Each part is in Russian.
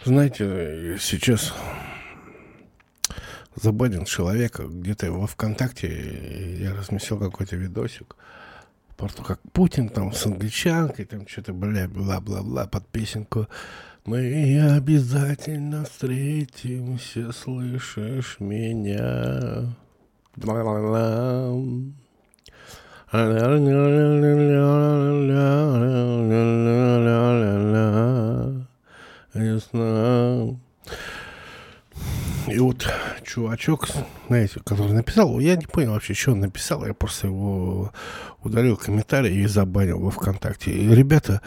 Знаете, сейчас забанен человека, где-то во ВКонтакте я разместил какой-то видосик, про то, как Путин там с англичанкой, там что-то, бла-бла-бла, под песенку «Мы обязательно встретимся, слышишь меня?» Бла-бла-бла. Ясно. И вот чувачок, знаете, который написал, я не понял вообще, что он написал, я просто его удалил комментарий и забанил во ВКонтакте. И, ребята,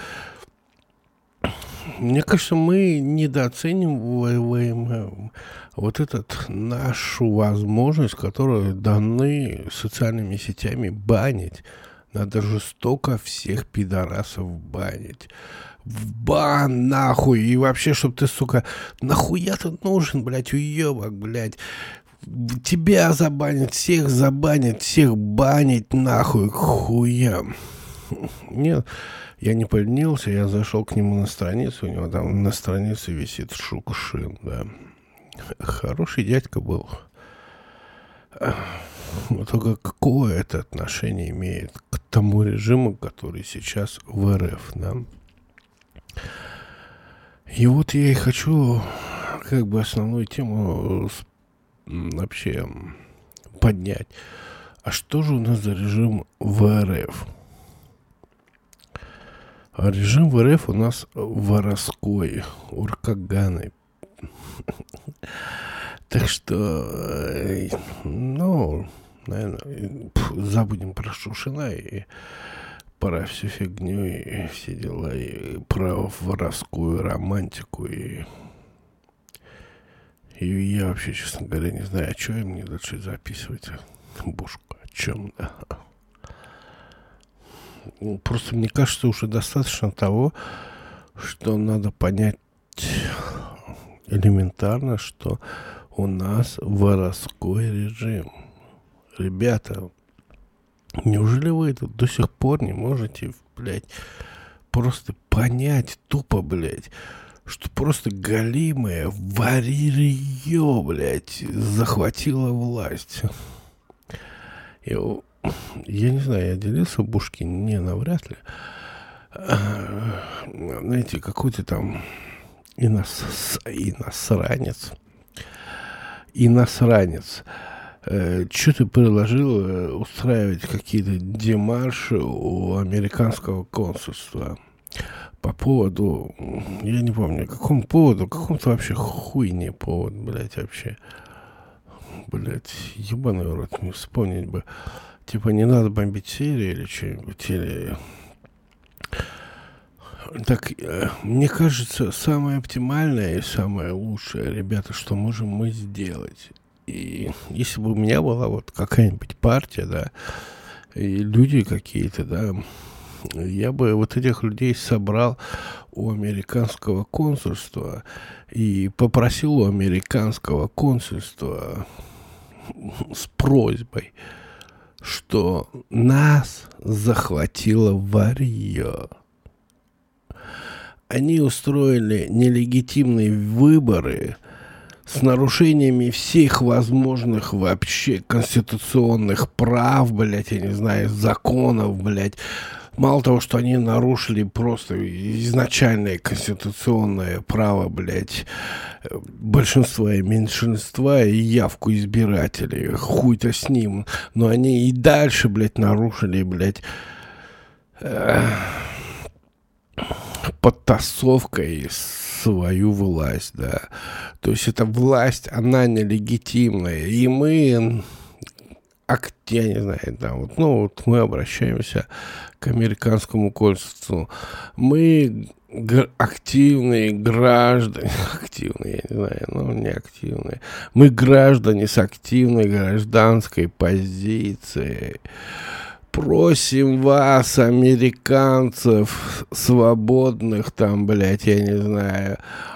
мне кажется, мы недооцениваем вот этот нашу возможность, которую даны социальными сетями банить. Надо жестоко всех пидорасов банить. В бан, нахуй. И вообще, чтоб ты, сука, нахуя ты нужен, блядь, уебок, блядь. Тебя забанят, всех банить, нахуй, к хуям. Нет, я не поленился, я зашел к нему на страницу, у него там на странице висит Шукшин, да. Хороший дядька был. Но только какое это отношение имеет к тому режиму, который сейчас в РФ, да? И вот я и хочу как бы основную тему вообще поднять. А что же у нас за режим в РФ? А режим в РФ у нас воровской, уркаганый. Так что, ну, наверное, забудем про Шушина и про всю фигню и все дела, и про воровскую романтику, и я вообще, честно говоря, не знаю, а что им мне дальше записывать, бушку, о чем, да. Просто мне кажется, уже достаточно того, что надо понять элементарно, что у нас воровской режим. Ребята, неужели вы это до сих пор не можете, блядь, просто понять тупо, блядь, что просто галимая варьё, блядь, захватила власть? Я не знаю, я делился Бушки? Не, навряд ли. Знаете, какой-то там иностранец. Что ты предложил устраивать какие-то демарши у американского консульства по поводу, я не помню, какому поводу, какому-то вообще хуйне повод, блядь, вообще. Блядь, ебаный рот, не вспомнить бы. Типа, не надо бомбить Сирию или что-нибудь, или... Так, мне кажется, самое оптимальное и самое лучшее, ребята, что можем мы сделать. И если бы у меня была вот какая-нибудь партия, да, и люди какие-то, да, я бы вот этих людей собрал у американского консульства и попросил у американского консульства с просьбой, что нас захватило варьё. Они устроили нелегитимные выборы с нарушениями всех возможных вообще конституционных прав, блядь, я не знаю, законов, блядь. Мало того, что они нарушили просто изначальное конституционное право, блядь, большинства и меньшинства и явку избирателей, хуй-то с ним. Но они и дальше, блядь, нарушили, блядь, подтасовкой свою власть, да. То есть эта власть, она нелегитимная. И мы, я не знаю, да, вот, ну, вот мы обращаемся к американскому консульству. Мы активные граждане, активные, я не знаю, ну, не активные. Мы граждане с активной гражданской позицией. Просим вас, американцев, свободных там, блядь, я не знаю,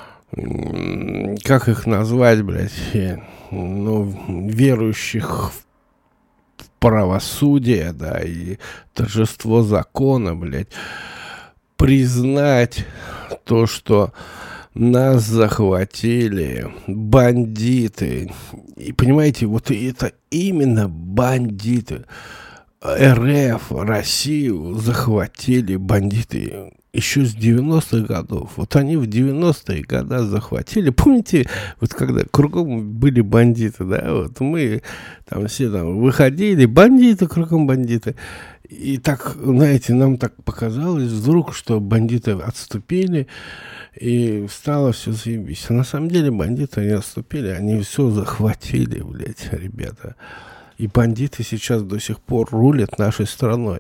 как их назвать, блядь, ну, верующих в правосудие, да, и торжество закона, блядь, признать то, что Нас захватили бандиты. И понимаете, вот это именно бандиты. РФ, Россию захватили бандиты еще с 90-х годов. Вот они в 90-е годы захватили. Помните, вот когда кругом были бандиты, да, вот мы там все там выходили, бандиты, кругом бандиты. И так, знаете, нам так показалось вдруг, что бандиты отступили, и стало все заебись. А на самом деле бандиты не отступили, они все захватили, блядь, ребята. И бандиты сейчас до сих пор рулят нашей страной.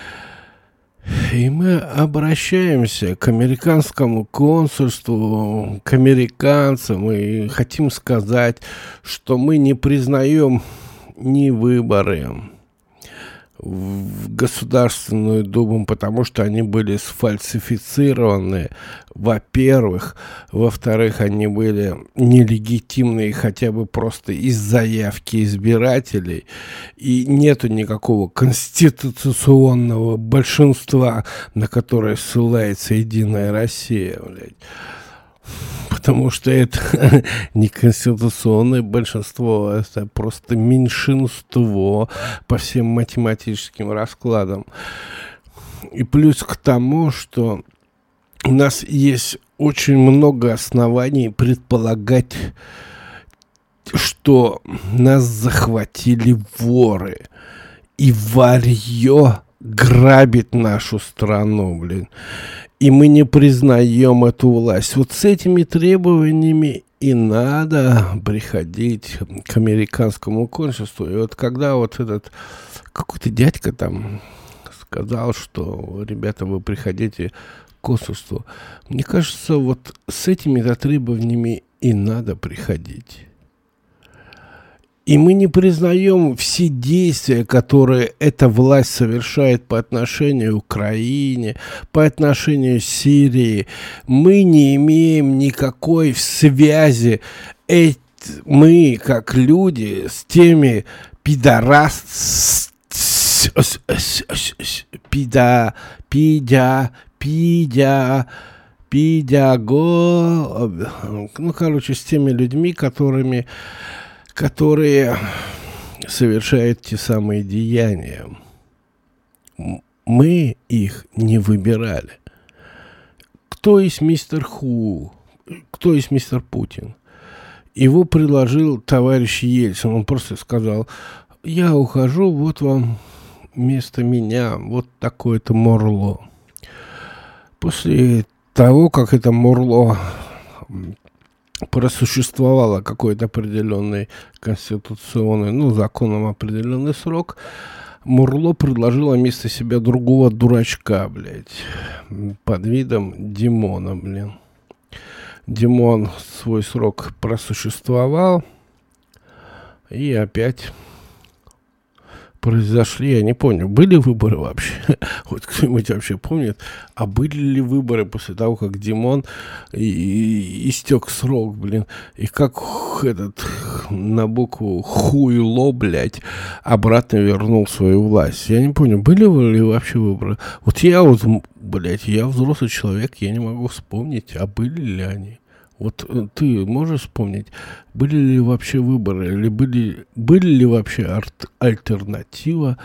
И мы обращаемся к американскому консульству, к американцам, и хотим сказать, что мы не признаем ни выборы в Государственную Думу, потому что они были сфальсифицированы, во-первых. Во-вторых, они были нелегитимные хотя бы просто из заявки избирателей. И нету никакого конституционного большинства, на которое ссылается «Единая Россия», блядь. Потому что это не конституционное большинство, это просто меньшинство по всем математическим раскладам. И плюс к тому, что у нас есть очень много оснований предполагать, что нас захватили воры. И варьё грабит нашу страну, блин. И мы не признаем эту власть. Вот с этими требованиями и надо приходить к американскому консульству. И вот когда вот этот какой-то дядька там сказал, что, ребята, вы приходите к консульству, мне кажется, вот с этими-то требованиями и надо приходить. И мы не признаем все действия, которые эта власть совершает по отношению к Украине, по отношению к Сирии. Мы не имеем никакой связи, мы, как люди, с теми с теми людьми, которые совершают те самые деяния. Мы их не выбирали. Кто есть мистер Ху? Кто есть мистер Путин? Его предложил товарищ Ельцин. Он просто сказал: я ухожу, вот вам вместо меня вот такое-то морло. После того, как это морло просуществовало какой-то определенный конституционный, законом определенный срок, Мурло предложило вместо себя другого дурачка, блядь, под видом Димона, блин. Димон свой срок просуществовал, и опять произошли, я не помню, были выборы вообще? Вот кто-нибудь вообще помнит? А были ли выборы после того, как Димон истек срок, блин? И как этот на букву хуйло, блядь, обратно вернул свою власть? Я не помню, были ли вообще выборы? Вот, блядь, я взрослый человек, я не могу вспомнить, а были ли они? Вот ты можешь вспомнить, были ли вообще выборы, или были ли вообще альтернатива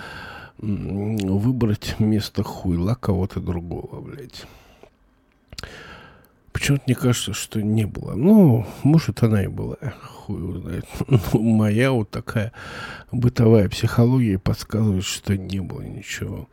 выбрать вместо хуйла кого-то другого, блядь? Почему-то мне кажется, что не было. Может, она и была, хуй его знает. Моя вот такая бытовая психология подсказывает, что не было ничего.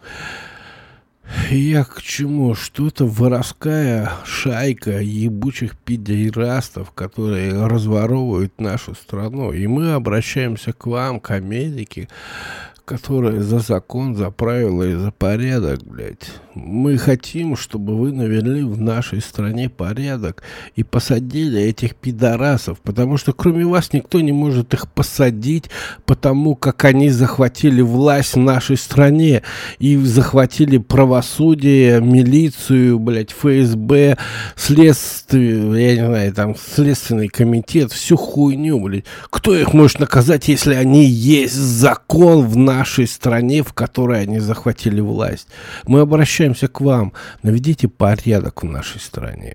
Я к чему? Что это воровская шайка ебучих пидерастов, которые разворовывают нашу страну. И мы обращаемся к вам, к Америке, которая за закон, за правила и за порядок, блядь. Мы хотим, чтобы вы навели в нашей стране порядок и посадили этих пидорасов, потому что кроме вас никто не может их посадить, потому как они захватили власть в нашей стране и захватили правосудие, милицию, блядь, ФСБ, следствие, я не знаю, там, Следственный комитет, всю хуйню, блядь. Кто их может наказать, если они есть закон в нашей стране, в которой они захватили власть? Мы обращаемся к вам. Наведите порядок в нашей стране.